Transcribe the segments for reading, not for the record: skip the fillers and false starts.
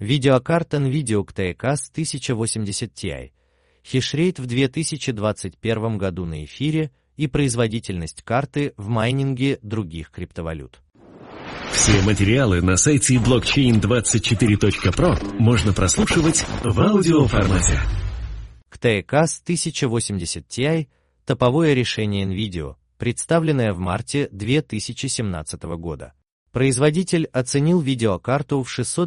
Видеокарта NVIDIA GTX 1080 Ti. Хешрейт в 2021 году на эфире и производительность карты в майнинге других криптовалют. Все материалы на сайте blockchain24.pro можно прослушивать в аудиоформате. GTX 1080 Ti – топовое решение NVIDIA, представленное в марте 2017 года. Производитель оценил видеокарту в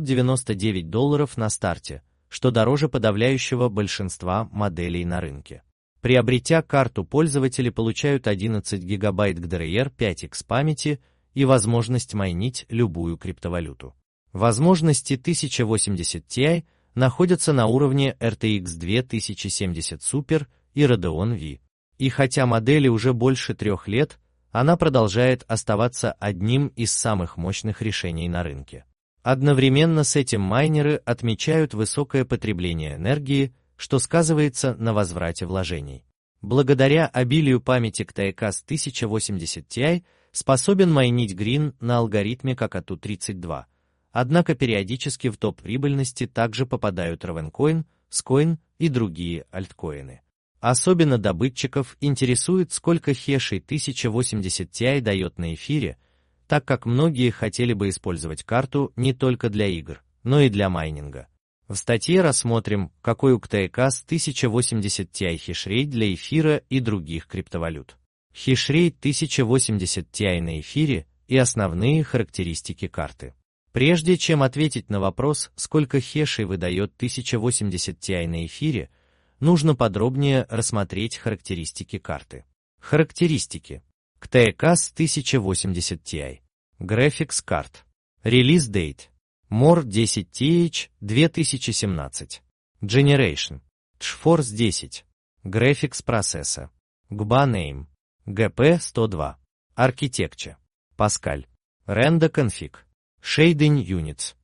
$699 на старте, что дороже подавляющего большинства моделей на рынке. Приобретя карту, пользователи получают 11 ГБ GDDR5X памяти и возможность майнить любую криптовалюту. Возможности 1080 Ti находятся на уровне RTX 2070 Super и Radeon V. И хотя модели уже больше 3 лет, она продолжает оставаться одним из самых мощных решений на рынке. Одновременно с этим майнеры отмечают высокое потребление энергии, что сказывается на возврате вложений. Благодаря обилию памяти GTX 1080 Ti способен майнить Green на алгоритме Kakatu-32, однако периодически в топ прибыльности также попадают Ravencoin, Scoin и другие альткоины. Особенно добытчиков интересует, сколько хешей 1080 Ti дает на эфире, так как многие хотели бы использовать карту не только для игр, но и для майнинга. В статье рассмотрим, какой у GTX 1080 Ti хешрейт для эфира и других криптовалют. Хешрейт 1080 Ti на эфире и основные характеристики карты. Прежде чем ответить на вопрос, сколько хешей выдает 1080 Ti на эфире, нужно подробнее рассмотреть характеристики карты. Характеристики. GTX 1080 Ti. Graphics Card. Release Date. More 10th 2017. Generation. GeForce 10. Graphics Processor. GBA Name. GP102. Architecture. Pascal. Render Config. Shading Units.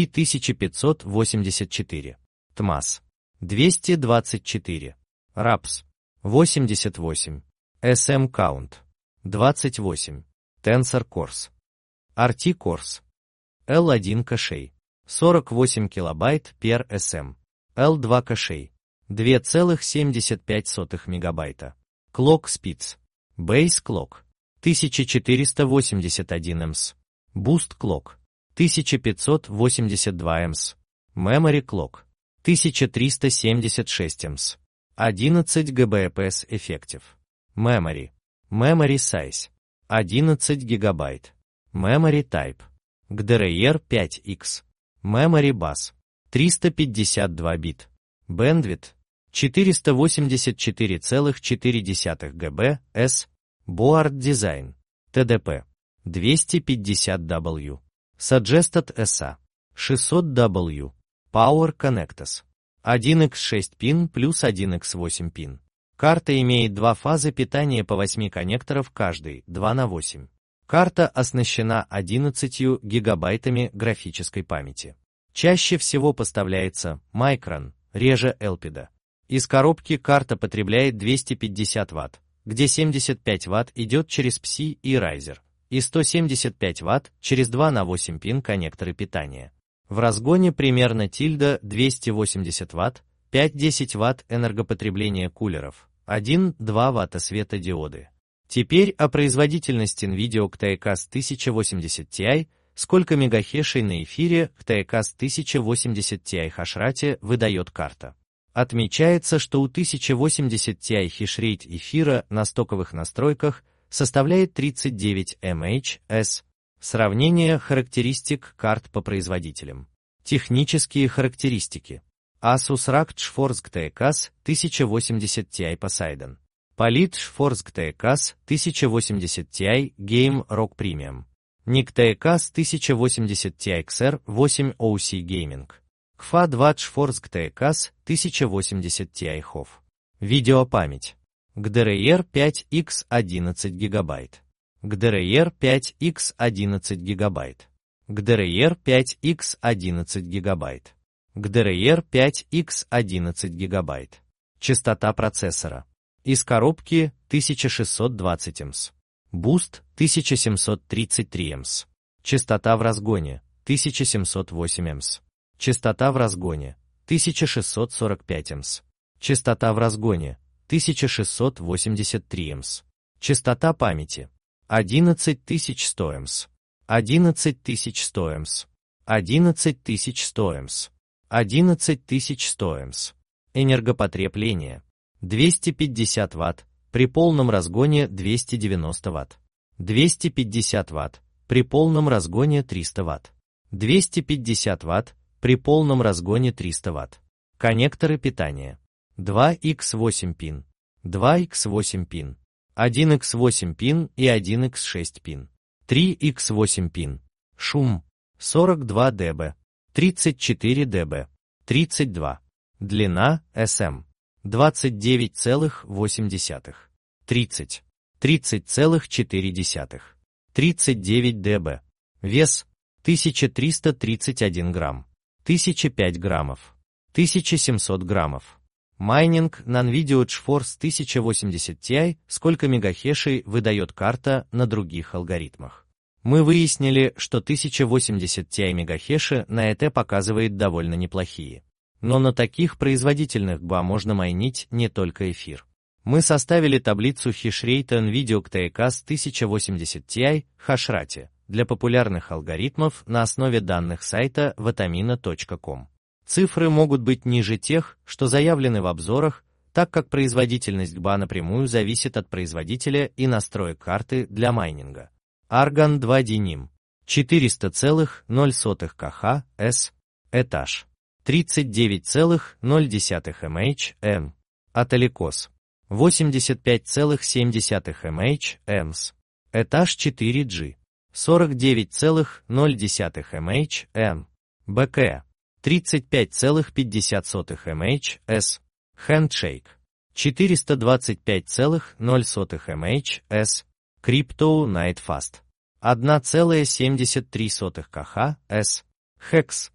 3584. TMAS. 224. RAPS. 88. SM Count. 28. Tensor Cores. RT Cores. L1 кэшей. 48 килобайт per SM. L2 кэшей. 2,75 мегабайта. Clock Speeds. Base Clock. 1481 Ms. Boost Clock. 1582 Ms. Memory Clock. 1376 Ms. 11 ГБps Effective. Memory. Memory Size. 11 ГБ. Memory Type. GDDR5X. Memory Bus. 352 бит. Bandwidth. 484,4 ГБ с. Board Design. TDP. 250W. Suggested SA. 600W. Power Connectors. 1x6 пин плюс 1x8 пин. Карта имеет два фазы питания по 8 коннекторов каждый, 2/8. Карта оснащена 11 гигабайтами графической памяти. Чаще всего поставляется Micron, реже Elpida. Из коробки карта потребляет 250 Вт, где 75 Вт идет через PCI и Riser, и 175 Вт через 2/8 пин коннекторы питания. В разгоне примерно 280 Вт, 5-10 Вт энергопотребления кулеров, 1-2 Вт светодиоды. Теперь о производительности NVIDIA GTX 1080 Ti, сколько мегахешей на эфире GTX 1080 Ti хашрате выдает карта. Отмечается, что у 1080 Ti хешрейт эфира на стоковых настройках составляет 39 мHz. Сравнение характеристик карт по производителям. Технические характеристики. Asus ROG GeForce GTX 1080 Ti Poseidon. Polit GeForce GTX 1080 Ti Game Rock Premium. NIC GTX 1080 Ti XR8 OC Gaming. KFA 2 GeForce GTX 1080 Ti HOV. Видеопамять. GDDR5X 11 ГБ. GDDR5X 11 ГБ. GDDR5X 11 ГБ. GDDR5X 11 ГБ. Частота процессора. Из коробки 1620 Ms. Boost 1733 Ms. Частота в разгоне 1708 Ms. Частота в разгоне 1645 Мс. Частота в разгоне 1683 Мс. Частота памяти 11100 Мс. 11100 Мс. 11100 Мс. 11100 Мс. Энергопотребление 250 Вт, при полном разгоне 290 Вт. 250 Вт, при полном разгоне 300 Вт. 250 Вт, при полном разгоне 300 Вт. Коннекторы питания 2х8 пин, 2х8 пин, 1х8 пин и 1х6 пин, 3х8 пин. Шум 42 дБ, 34 дБ, 32. Длина SM 29,8, 30, 30,4, 39 дБ. Вес 1331 грамм, 1005 граммов, 1700 граммов. Майнинг на NVIDIA GeForce 1080 Ti. Сколько мегахешей выдает карта на других алгоритмах? Мы выяснили, что 1080 Ti мегахеши на ET показывает довольно неплохие. Но на таких производительных GPU можно майнить не только эфир. Мы составили таблицу хешрейта NVIDIA GTX 1080 Ti хашрате для популярных алгоритмов на основе данных сайта vatamina.com. Цифры могут быть ниже тех, что заявлены в обзорах, так как производительность GPU напрямую зависит от производителя и настроек карты для майнинга. Argon 2 Denim 400,0 кх с этаж 39,0 мм Ателикос 85,7 мм этаж 4G 49,0 мм БК 35,50 мм Handshake 425,0 мм Crypto Night Fast 1,73 кх с Hex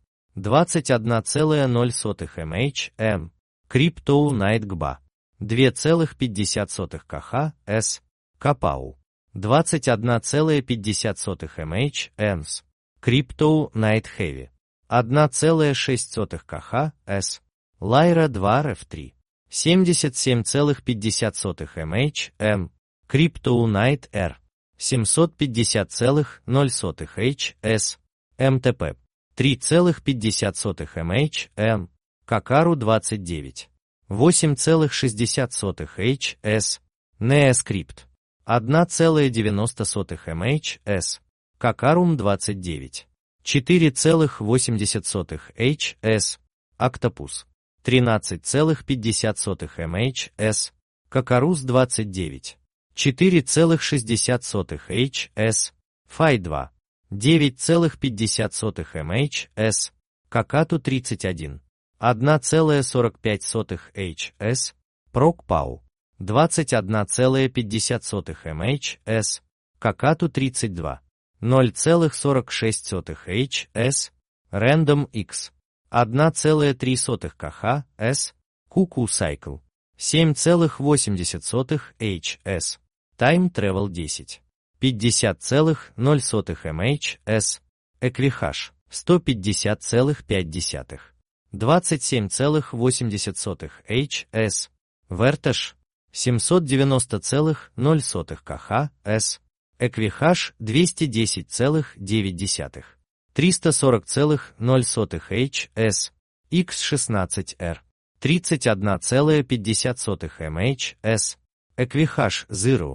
21,0 мм Crypto Night GPU 2,50 кх с Kapau 21,50 мм Crypto Night Heavy 1,6 кх с Lyra 2 RF3 77,50 мм Crypto Night R 750,0 Hs MTP 3,50 мм Kakaru 29 8,60 Hs NeoScript 1,90 мм Kakarum 29 4,80 Hs Octopus 13,50 мм Kakarus 29 4,60 Hs Phi 2 9,50 мм Kakatu 31 1,45 Hs ProcPow 21,50 мм Kakatu 32 0,46 Hs Random X 1,3 кх с Cuckoo Cycle 7,80 Hs Time Travel 10 50,0 мм Equihash 150,5 27,80 Hs Vertex 790,0 кх с Equihash 210,9 340,0 Hs X16R 31,50 мм Equihash Zero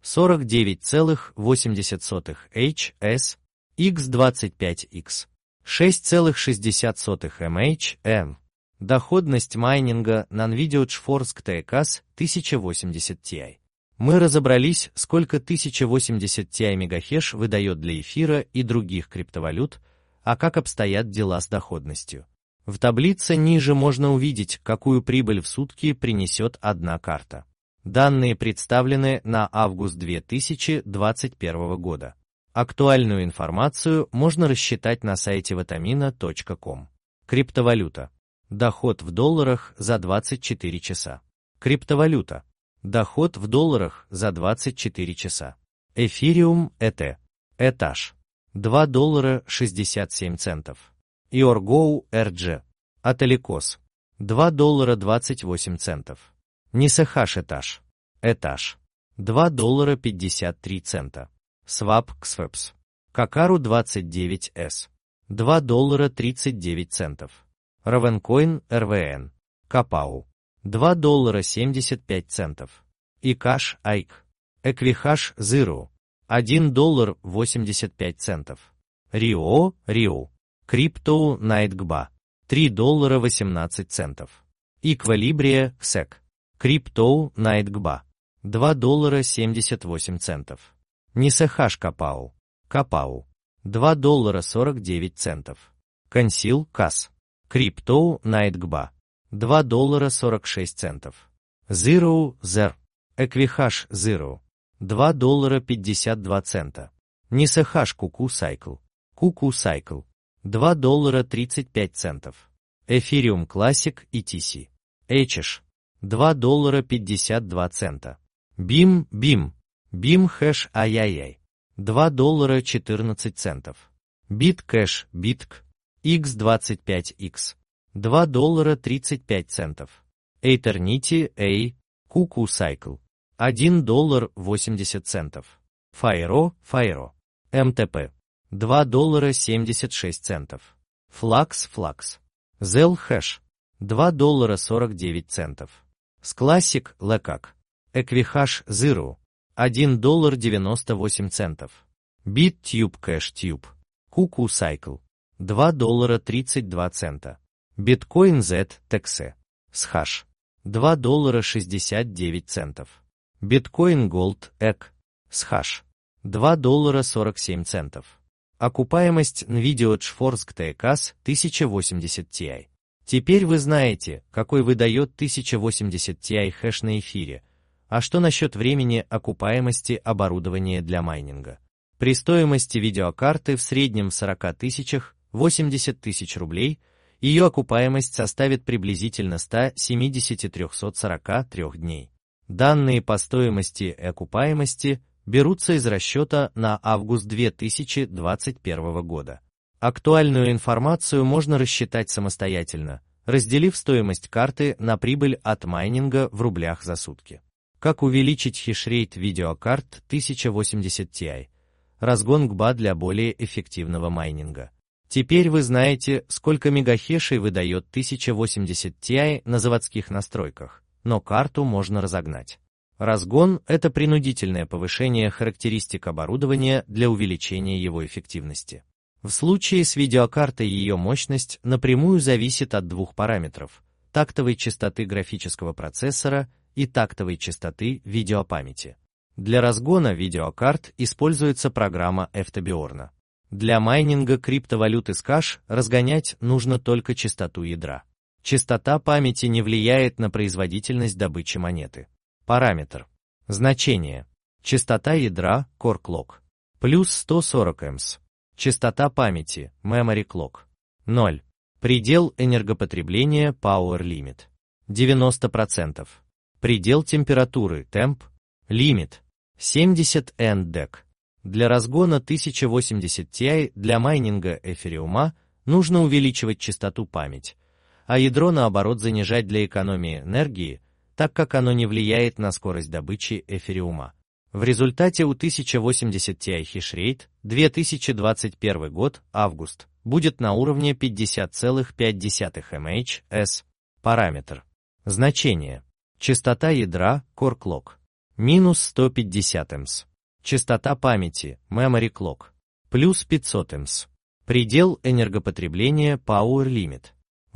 49,80 Hs X25X 6,60 мм Доходность майнинга на NVIDIA GeForce GTX 1080 Ti. Мы разобрались, сколько 1080 Ti мегахеш выдает для эфира и других криптовалют, а как обстоят дела с доходностью. В таблице ниже можно увидеть, какую прибыль в сутки принесет одна карта. Данные представлены на август 2021 года. Актуальную информацию можно рассчитать на сайте vatamina.com. Криптовалюта. Доход в долларах за 24 часа. Криптовалюта. Доход в долларах за 24 часа. Эфириум ET. Этаж. $2.67. Iorgo RG. Ателикос. $2.28. Нисехаш этаж. Этаж. $2.53. Swap XFEPS. Какару 29S. $2.39. Ravencoin RVN. Капау. $2.75. Икаш Айк. Эквихаш Zero. $1.85. Рио. Криптоу Найтгба. $3.18. Эквилибрия КСЭК. Криптоу Найтгба. $2.78. Нисехаш Капау. $2.49. Консил Кас. Криптоу Найтгба. $2.46. Zero. Эквихаш Zero. $2.52. Нисехаш Куку Сайкл. $2.35. Ethereum Classic ETC. Эчиш. $2.52. BIM хэш ай. $2.14. Биткэш X25X. $2.35. Eternity A. Куку Сайкл. $1.80. Файро. МТП. $2.76. Флакс. Zell хэш. $2.49. Склассик Лекак. Эквихаш Zero. $1.98. BitTube CashTube. Куку Сайкл. $2.32. Биткоин Z TXE. Схаш. $2.69. Биткоин Gold EK. Схаш. $2.47. Окупаемость NVIDIA GeForce GTX 1080 Ti. Теперь вы знаете, какой выдает 1080 Ti хэш на эфире. А что насчет времени окупаемости оборудования для майнинга? При стоимости видеокарты в среднем в 40 тысячах 80 тысяч рублей, ее окупаемость составит приблизительно 170-343 дней. Данные по стоимости и окупаемости берутся из расчета на август 2021 года. Актуальную информацию можно рассчитать самостоятельно, разделив стоимость карты на прибыль от майнинга в рублях за сутки. Как увеличить хешрейт видеокарт 1080 Ti? Разгон ГБА для более эффективного майнинга. Теперь вы знаете, сколько мегахешей выдает 1080 Ti на заводских настройках, но карту можно разогнать. Разгон – это принудительное повышение характеристик оборудования для увеличения его эффективности. В случае с видеокартой ее мощность напрямую зависит от двух параметров – тактовой частоты графического процессора и тактовой частоты видеопамяти. Для разгона видеокарт используется программа Eftabiorna. Для майнинга криптовалюты Schash разгонять нужно только частоту ядра. Частота памяти не влияет на производительность добычи монеты. Параметр. Значение. Частота ядра Core Clock. Плюс 140 Ms. Частота памяти Memory Clock. 0. Предел энергопотребления Power Limit. 90%. Предел температуры Temp Limit. 70 NDEC. Для разгона 1080 Ti для майнинга эфириума нужно увеличивать частоту памяти, а ядро наоборот занижать для экономии энергии, так как оно не влияет на скорость добычи эфириума. В результате у 1080 Ti хешрейт 2021 год, август, будет на уровне 50,5 мHz. Параметр. Значение. Частота ядра Core Clock. Минус 150 Ms. Частота памяти Memory Clock. Плюс 500 Ms. Предел энергопотребления Power Limit.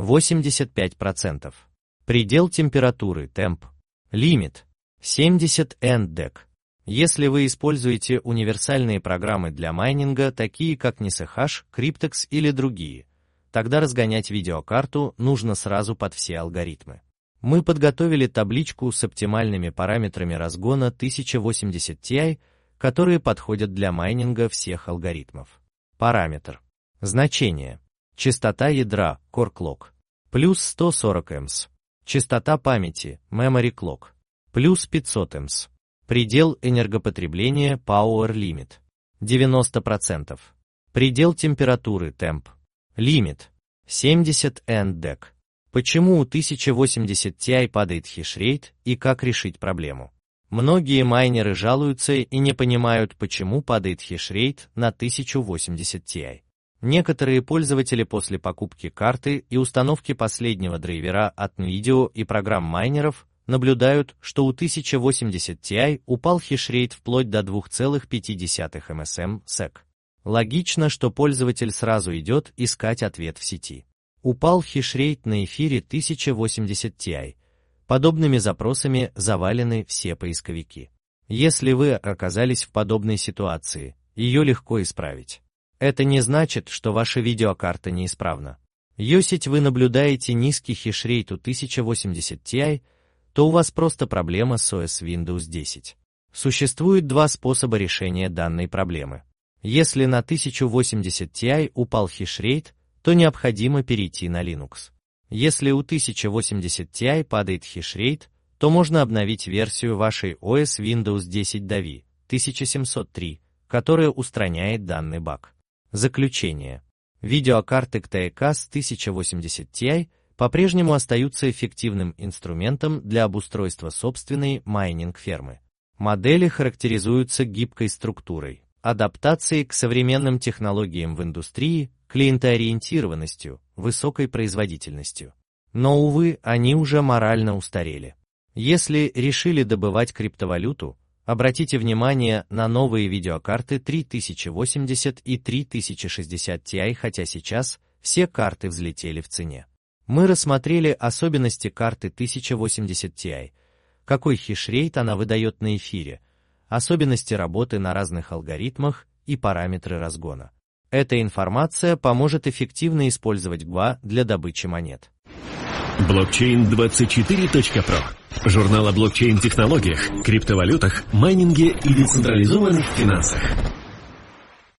85%. Предел температуры Temp Limit. 70 NDEC. Если вы используете универсальные программы для майнинга, такие как Nicehash, Cryptex или другие, тогда разгонять видеокарту нужно сразу под все алгоритмы. Мы подготовили табличку с оптимальными параметрами разгона 1080 Ti, которые подходят для майнинга всех алгоритмов. Параметр. Значение. Частота ядра Core Clock. Плюс 140 Ms. Частота памяти Memory Clock. Плюс 500 Ms. Предел энергопотребления Power Limit. 90%. Предел температуры Temp Limit. 70 NDEC. Почему у 1080 Ti падает хешрейт и как решить проблему? Многие майнеры жалуются и не понимают, почему падает хешрейт на 1080 Ti. Некоторые пользователи после покупки карты и установки последнего драйвера от NVIDIA и программ майнеров наблюдают, что у 1080 Ti упал хешрейт вплоть до 2,5 ms/sec. Логично, что пользователь сразу идет искать ответ в сети. Упал хешрейт на эфире 1080 Ti. Подобными запросами завалены все поисковики. Если вы оказались в подобной ситуации, ее легко исправить. Это не значит, что ваша видеокарта неисправна. Если вы наблюдаете низкий хешрейт у 1080 Ti, то у вас просто проблема с OS Windows 10. Существует два способа решения данной проблемы. Если на 1080 Ti упал хешрейт, то необходимо перейти на Linux. Если у 1080 Ti падает хешрейт, то можно обновить версию вашей OS Windows 10 Davi 1703, которая устраняет данный баг. Заключение. Видеокарты GTX 1080 Ti по-прежнему остаются эффективным инструментом для обустройства собственной майнинг-фермы. Модели характеризуются гибкой структурой, адаптацией к современным технологиям в индустрии, клиентоориентированностью, высокой производительностью. Но, увы, они уже морально устарели. Если решили добывать криптовалюту, обратите внимание на новые видеокарты 3080 и 3060 Ti, хотя сейчас все карты взлетели в цене. Мы рассмотрели особенности карты 1080 Ti, какой хешрейт она выдает на эфире, особенности работы на разных алгоритмах и параметры разгона. Эта информация поможет эффективно использовать GPU для добычи монет. Blockchain24.pro. Журнал о блокчейн-технологиях, криптовалютах, майнинге и децентрализованных финансах.